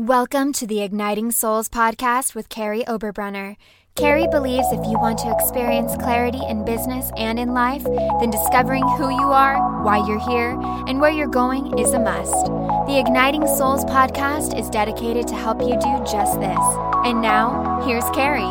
Welcome to the Igniting Souls podcast with Carrie Oberbrunner. Carrie believes if you want to experience clarity in business and in life, then discovering who you are, why you're here, and where you're going is a must. The Igniting Souls podcast is dedicated to help you do just this. And now, here's Carrie.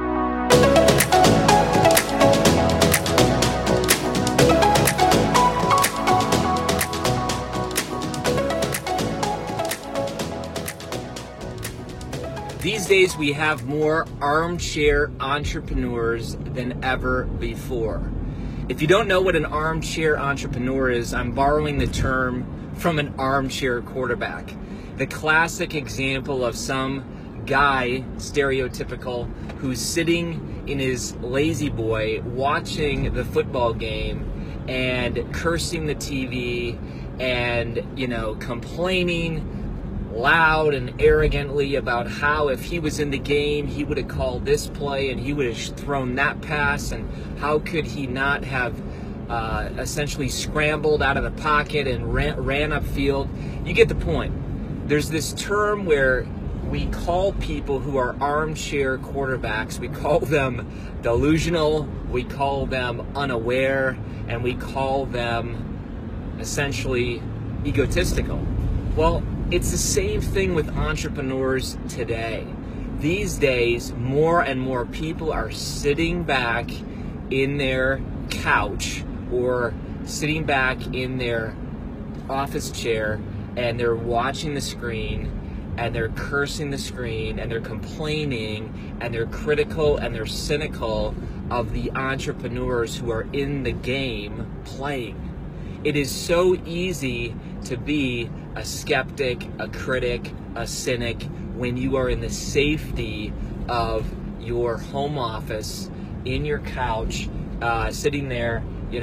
These days, we have more armchair entrepreneurs than ever before. If you don't know what an armchair entrepreneur is, I'm borrowing the term from an armchair quarterback. The classic example of some guy, stereotypical, who's sitting in his lazy boy watching the football game and cursing the TV and, complaining loud and arrogantly about how if he was in the game, he would have called this play and he would have thrown that pass, and how could he not have essentially scrambled out of the pocket and ran upfield. You get the point. There's this term where we call people who are armchair quarterbacks, we call them delusional, we call them unaware, and we call them essentially egotistical. Well, it's the same thing with entrepreneurs today. These days, more and more people are sitting back in their couch or sitting back in their office chair, and they're watching the screen and they're cursing the screen and they're complaining and they're critical and they're cynical of the entrepreneurs who are in the game playing. It is so easy to be a skeptic, a critic, a cynic when you are in the safety of your home office, in your couch, sitting there,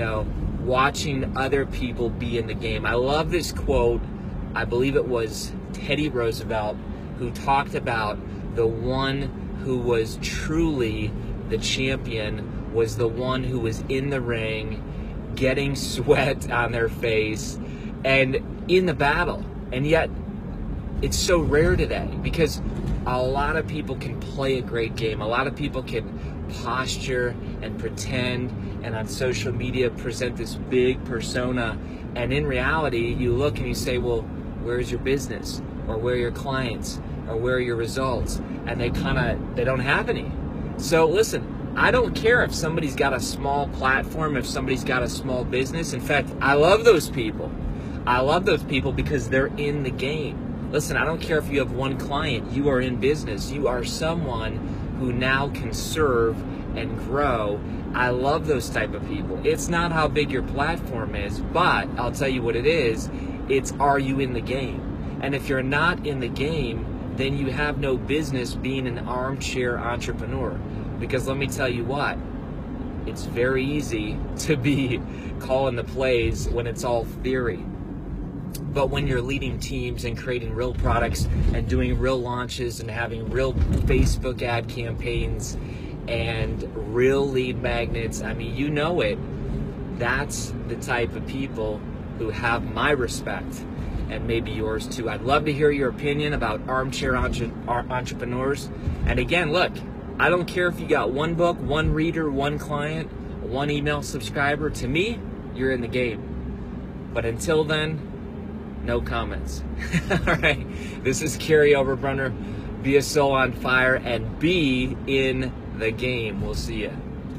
watching other people be in the game. I love this quote. I believe it was Teddy Roosevelt who talked about the one who was truly the champion was the one who was in the ring, getting sweat on their face and in the battle. And yet it's so rare today because a lot of people can play a great game. A lot of people can posture and pretend and on social media present this big persona. And in reality, you look and you say, well, where's your business? Or where are your clients? Or where are your results? And they don't have any. So listen, I don't care if somebody's got a small platform, if somebody's got a small business. In fact, I love those people. I love those people because they're in the game. Listen, I don't care if you have one client. You are in business. You are someone who now can serve and grow. I love those type of people. It's not how big your platform is, but I'll tell you what it is. It's, are you in the game? And if you're not in the game, then you have no business being an armchair entrepreneur. Because let me tell you what, it's very easy to be calling the plays when it's all theory. But when you're leading teams and creating real products and doing real launches and having real Facebook ad campaigns and real lead magnets, you know it. That's the type of people who have my respect and maybe yours too. I'd love to hear your opinion about armchair entrepreneurs. And again, look, I don't care if you got one book, one reader, one client, one email subscriber. To me, you're in the game. But until then, no comments. All right. This is Carrie Oberbrunner. Be a soul on fire and be in the game. We'll see you.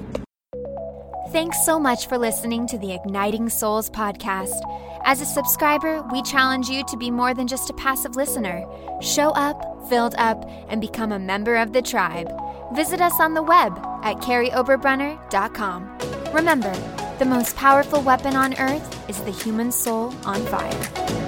Thanks so much for listening to the Igniting Souls podcast. As a subscriber, we challenge you to be more than just a passive listener. Show up, filled up, and become a member of the tribe. Visit us on the web at carrieoberbrunner.com. Remember, the most powerful weapon on earth is the human soul on fire.